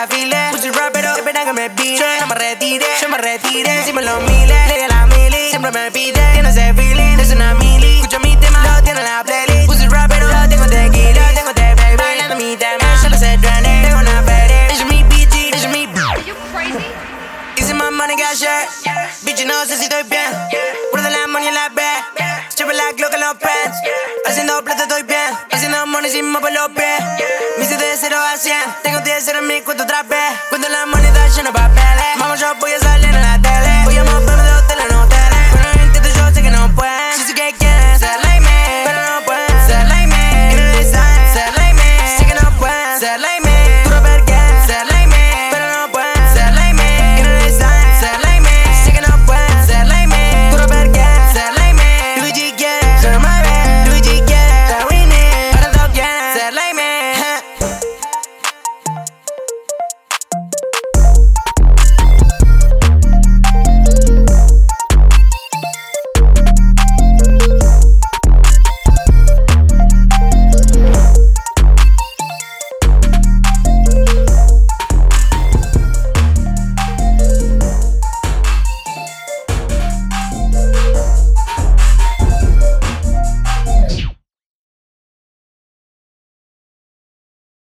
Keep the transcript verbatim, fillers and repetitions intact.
desfile. Puse un rapero, espera que me pide. Yo me retire, yo me retire. Encima los miles, le di a la mili. Siempre me pide, tiene ese feeling. Es una mili, escucha mi tema, lo tiene en la playlist. Puse un rapero, lo tengo tequila, lo tengo te baby. Bailando mi tema, yo lo sé trending. Tengo una feria, ella es mi bitch, ella es mi Are you crazy? Easy my money got share. Bitch, no sé si estoy bien. Guarda la money en la bed. Siempre la Glock en los pants. Haciendo plata estoy bien. Haciendo money sin mover los pies. Me hice de cero a cien. Tengo diez cero en mi cuenta otra vez. Cuento la moneda llena de papeles. Vamos, yo voy a salir en la